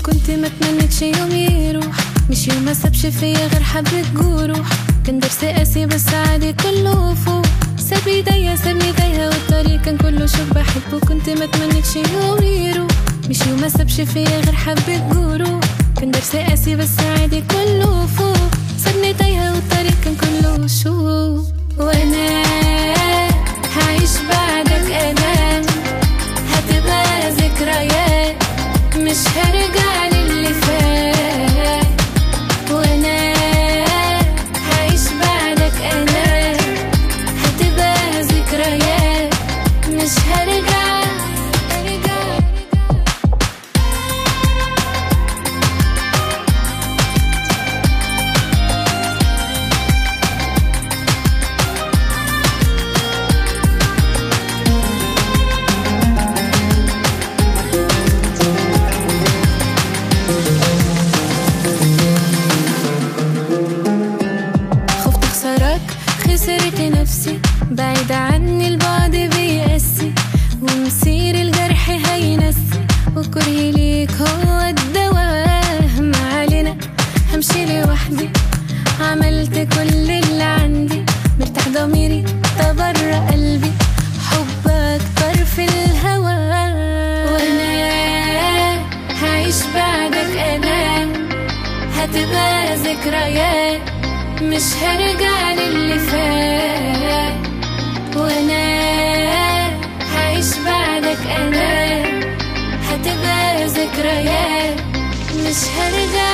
وكنت ما تمنيتش يوم يروح، مش يوم ما سابش فيا غير حبة جروح. كان درس قاسي بس عادي كله فوق، ساب ايديا سابني تايهة والطريق كان كله شوف بحبه. كنت ما تمنيتش يوم يروح، مش يوم ما سابش فيا غير حبة جروح. كان درس قاسي بس عادي كله فوق، سابني تايهة والطريق كان كله شوف. وانا هعيش بعدك انا، هتبقى ذكريات مش هرجع للي فات. وانا هعيش بعدك انا، هتبقى ذكريات مش هرجع. خسرت نفسي بعيد عني، البعد بيقسي ومصير الجرح هينسي، وكرهي ليك هو الدواء. ما علينا همشي لوحدي، عملت كل اللي عندي، مرتاح ضميري تبرأ قلبي، حبك طار في الهوى. وانا هعيش بعدك انا، هتبقى ذكريات مش هرجع للي فات. وانا هعيش بعدك انا، هتبقى ذكريات مش هرجع.